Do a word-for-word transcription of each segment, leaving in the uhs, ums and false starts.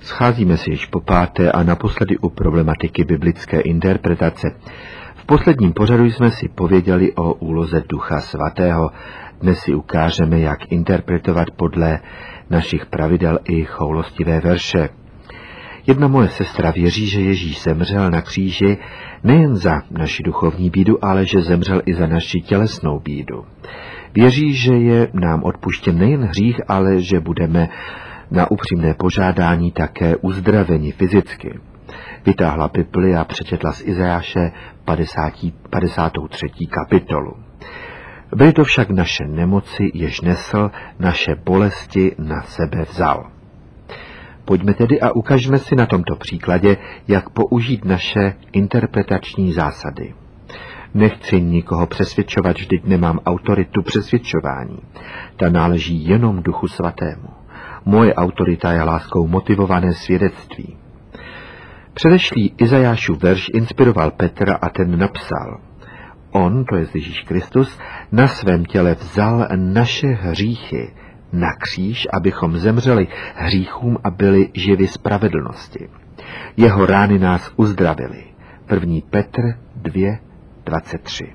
Scházíme se již po páté a naposledy u problematiky biblické interpretace. V posledním pořadu jsme si pověděli o úloze Ducha Svatého. Dnes si ukážeme, jak interpretovat podle našich pravidel i choulostivé verše. Jedna moje sestra věří, že Ježíš zemřel na kříži nejen za naši duchovní bídu, ale že zemřel i za naši tělesnou bídu. Věří, že je nám odpuštěn nejen hřích, ale že budeme na upřímné požádání také uzdraveni fyzicky. Vytáhla Bibli a přečetla z Izajáše padesátou třetí kapitolu. Byly to však naše nemoci, jež nesl, naše bolesti na sebe vzal. Pojďme tedy a ukažme si na tomto příkladě, jak použít naše interpretační zásady. Nechci nikoho přesvědčovat, vždyť nemám autoritu přesvědčování. Ta náleží jenom Duchu Svatému. Moje autorita je láskou motivované svědectví. Předešlý Izajášův verš inspiroval Petra a ten napsal: On, to je Ježíš Kristus, na svém těle vzal naše hříchy na kříž, abychom zemřeli hříchům a byli živi spravedlnosti. Jeho rány nás uzdravily. první Petr dva dvacet tři.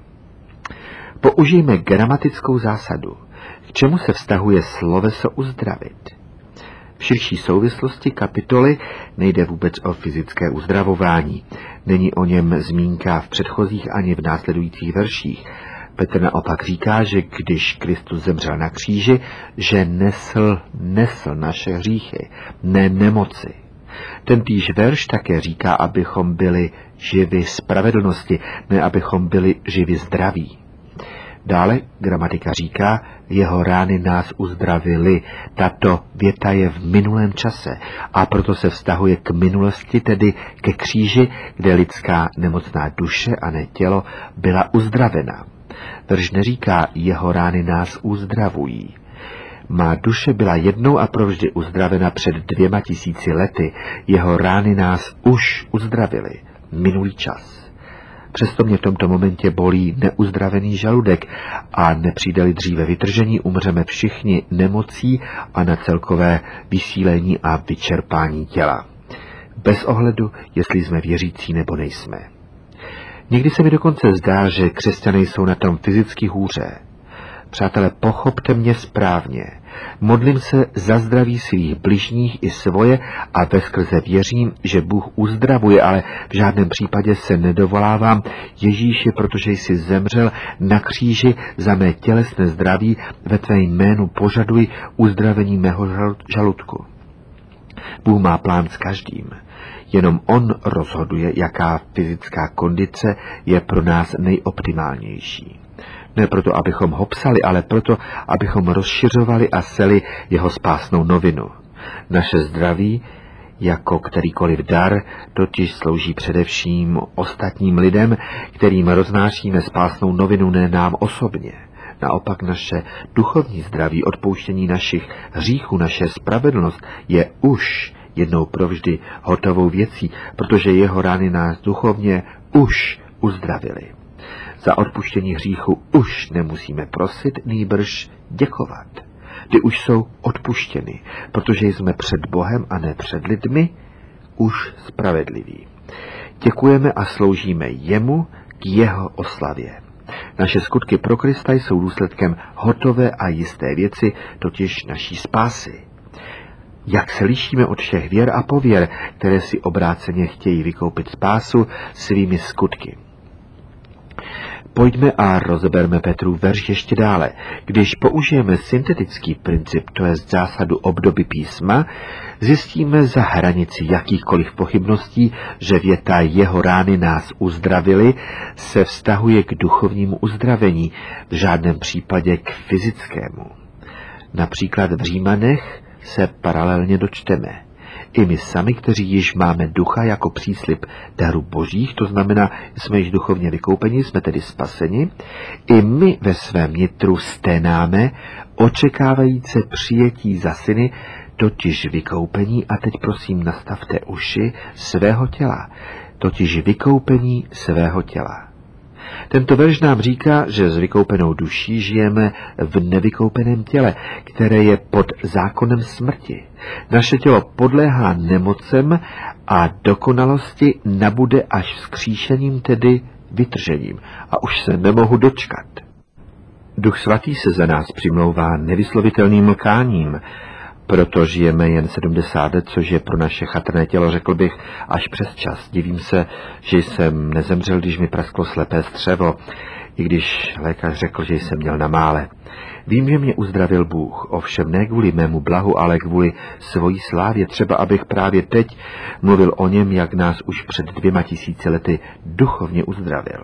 Použijme gramatickou zásadu. K čemu se vztahuje sloveso uzdravit? V širší souvislosti kapitoly nejde vůbec o fyzické uzdravování. Není o něm zmínka v předchozích ani v následujících verších. Petr naopak říká, že když Kristus zemřel na kříži, že nesl, nesl naše hříchy, ne nemoci. Tentýž verš také říká, abychom byli živi spravedlnosti, ne abychom byli živi zdraví. Dále gramatika říká, jeho rány nás uzdravily. Tato věta je v minulém čase a proto se vztahuje k minulosti, tedy ke kříži, kde lidská nemocná duše a ne tělo byla uzdravena. Verš neříká, jeho rány nás uzdravují. Má duše byla jednou a provždy uzdravena před dvěma tisíci lety. Jeho rány nás už uzdravily. Minulý čas. Přesto mě v tomto momentě bolí neuzdravený žaludek a nepřijde-li dříve vytržení, umřeme všichni nemocí a na celkové vysílení a vyčerpání těla. Bez ohledu, jestli jsme věřící nebo nejsme. Někdy se mi dokonce zdá, že křesťané jsou na tom fyzicky hůře. Přátelé, pochopte mě správně. Modlím se za zdraví svých bližních i svoje a veskrze věřím, že Bůh uzdravuje, ale v žádném případě se nedovolávám Ježíši, protože jsi zemřel na kříži za mé tělesné zdraví, ve tvé jménu požaduji uzdravení mého žaludku. Bůh má plán s každým. Jenom on rozhoduje, jaká fyzická kondice je pro nás nejoptimálnější. Ne proto, abychom ho psali, ale proto, abychom rozšiřovali a seli jeho spásnou novinu. Naše zdraví, jako kterýkoliv dar, totiž slouží především ostatním lidem, kterým roznášíme spásnou novinu, ne nám osobně. Naopak naše duchovní zdraví, odpouštění našich hříchů, naše spravedlnost je už jednou provždy hotovou věcí, protože jeho rány nás duchovně už uzdravily. Za odpuštění hříchu už nemusíme prosit, nýbrž děkovat. Ty už jsou odpuštěny, protože jsme před Bohem a ne před lidmi už spravedliví. Děkujeme a sloužíme jemu k jeho oslavě. Naše skutky pro Krista jsou důsledkem hotové a jisté věci, totiž naší spásy. Jak se lišíme od všech věr a pověr, které si obráceně chtějí vykoupit spásu svými skutky. Pojďme a rozeberme Petrův verš ještě dále. Když použijeme syntetický princip, to je zásadu obdoby písma, zjistíme za hranici jakýchkoliv pochybností, že věta jeho rány nás uzdravily se vztahuje k duchovnímu uzdravení, v žádném případě k fyzickému. Například v Římanech se paralelně dočteme. I my sami, kteří již máme ducha jako příslib daru božích, to znamená, jsme již duchovně vykoupeni, jsme tedy spaseni, i my ve svém nitru sténáme, očekávajíce přijetí za syny, totiž vykoupení, a teď prosím nastavte uši svého těla, totiž vykoupení svého těla. Tento verš nám říká, že s vykoupenou duší žijeme v nevykoupeném těle, které je pod zákonem smrti. Naše tělo podléhá nemocem a dokonalosti nabude až vzkříšením, tedy vytržením. A už se nemohu dočkat. Duch svatý se za nás přimlouvá nevyslovitelným mlkáním, proto žijeme jen sedmdesát let, což je pro naše chatrné tělo, řekl bych, až přes čas. Divím se, že jsem nezemřel, když mi prasklo slepé střevo, i když lékař řekl, že jsem měl na mále. Vím, že mě uzdravil Bůh, ovšem ne kvůli mému blahu, ale kvůli svojí slávě, třeba abych právě teď mluvil o něm, jak nás už před dvěma tisíci lety duchovně uzdravil.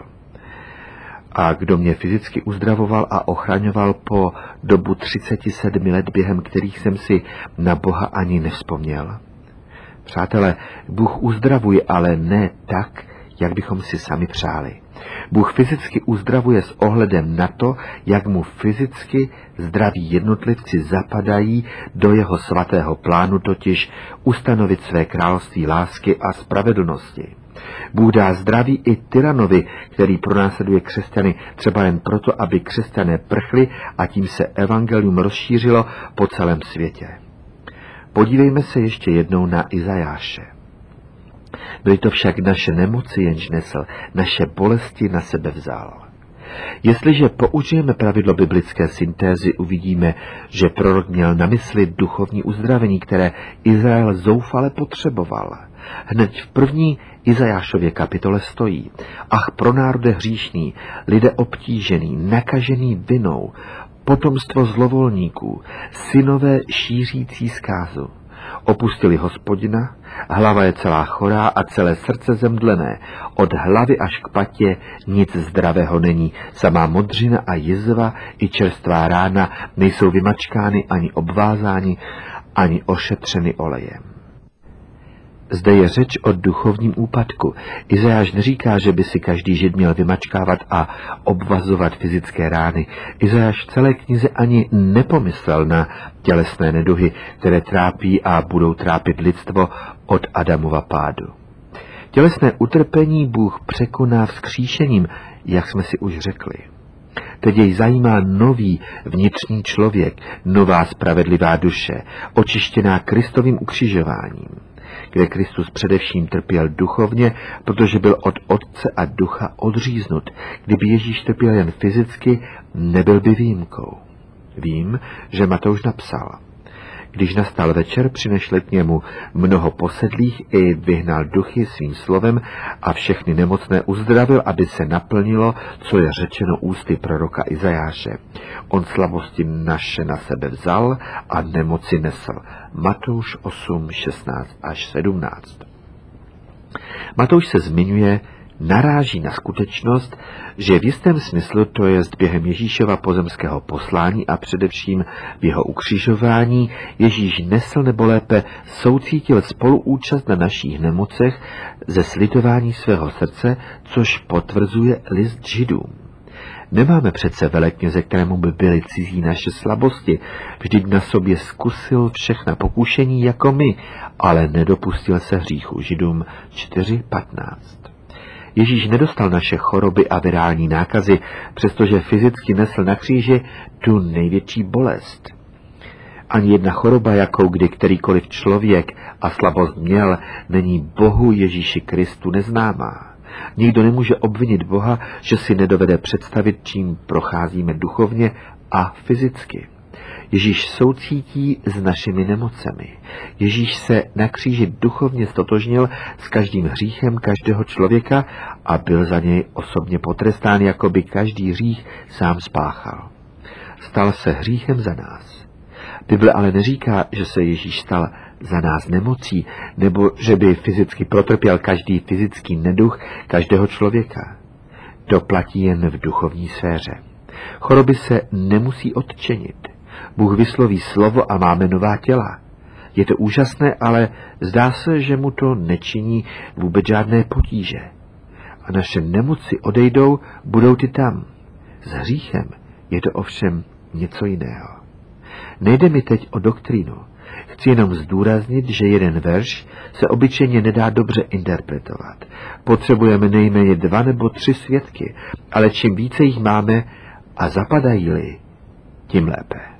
A kdo mě fyzicky uzdravoval a ochraňoval po dobu třiceti sedmi let, během kterých jsem si na Boha ani nevzpomněl. Přátelé, Bůh uzdravuje, ale ne tak, jak bychom si sami přáli. Bůh fyzicky uzdravuje s ohledem na to, jak mu fyzicky zdraví jednotlivci zapadají do jeho svatého plánu, totiž ustanovit své království lásky a spravedlnosti. Bůh dá zdraví i tyranovi, který pronásleduje křesťany třeba jen proto, aby křesťané prchli a tím se evangelium rozšířilo po celém světě. Podívejme se ještě jednou na Izajáše. Byly to však naše nemoci, jenž nesl, naše bolesti na sebe vzal. Jestliže použijeme pravidlo biblické syntézy, uvidíme, že prorok měl na mysli duchovní uzdravení, které Izrael zoufale potřeboval. Hned v první Izajášově kapitole stojí: Ach, pro národe hříšný, lidé obtížený, nakažený vinou, potomstvo zlovolníků, synové šířící zkázu. Opustili Hospodina, hlava je celá chorá a celé srdce zemdlené. Od hlavy až k patě nic zdravého není. Samá modřina a jizva i čerstvá rána nejsou vymačkány ani obvázáni, ani ošetřeny olejem. Zde je řeč o duchovním úpadku. Izajáš neříká, že by si každý žid měl vymačkávat a obvazovat fyzické rány. Izajáš v celé knize ani nepomyslel na tělesné neduhy, které trápí a budou trápit lidstvo od Adamova pádu. Tělesné utrpení Bůh překoná vzkříšením, jak jsme si už řekli. Teď jej zajímá nový vnitřní člověk, nová spravedlivá duše, očištěná Kristovým ukřižováním, kde Kristus především trpěl duchovně, protože byl od Otce a Ducha odříznut. Kdyby Ježíš trpěl jen fyzicky, nebyl by výjimkou. Vím, že Matouš napsal: Když nastal večer, přinešli k němu mnoho posedlých i vyhnal duchy svým slovem a všechny nemocné uzdravil, aby se naplnilo, co je řečeno ústy proroka Izajáše. On slabosti naše na sebe vzal a nemoci nesl. Matouš osm, šestnáct až sedmnáct. Matouš se zmiňuje, naráží na skutečnost, že v jistém smyslu, to jest během Ježíšova pozemského poslání a především v jeho ukřižování, Ježíš nesl nebo lépe soucítil spoluúčast na našich nemocech ze slitování svého srdce, což potvrzuje list Židům. Nemáme přece velekněze, kterému by byly cizí naše slabosti. Vždyť na sobě zkusil všechna pokušení jako my, ale nedopustil se hříchu. Židům čtyři patnáct. Ježíš nedostal naše choroby a virální nákazy, přestože fyzicky nesl na kříži tu největší bolest. Ani jedna choroba, jakou kdy kterýkoliv člověk a slabost měl, není Bohu Ježíši Kristu neznámá. Nikdo nemůže obvinit Boha, že si nedovede představit, čím procházíme duchovně a fyzicky. Ježíš soucítí s našimi nemocemi. Ježíš se na kříži duchovně stotožnil s každým hříchem každého člověka a byl za něj osobně potrestán, jako by každý hřích sám spáchal. Stal se hříchem za nás. Bible ale neříká, že se Ježíš stal za nás nemocí, nebo že by fyzicky protrpěl každý fyzický neduch každého člověka. To platí jen v duchovní sféře. Choroby se nemusí odčenit. Bůh vysloví slovo a máme nová těla. Je to úžasné, ale zdá se, že mu to nečiní vůbec žádné potíže. A naše nemoci odejdou, budou ty tam. S hříchem je to ovšem něco jiného. Nejde mi teď o doktrínu. Chci jenom zdůraznit, že jeden verš se obyčejně nedá dobře interpretovat. Potřebujeme nejméně dva nebo tři svědky, ale čím více jich máme a zapadají-li, tím lépe.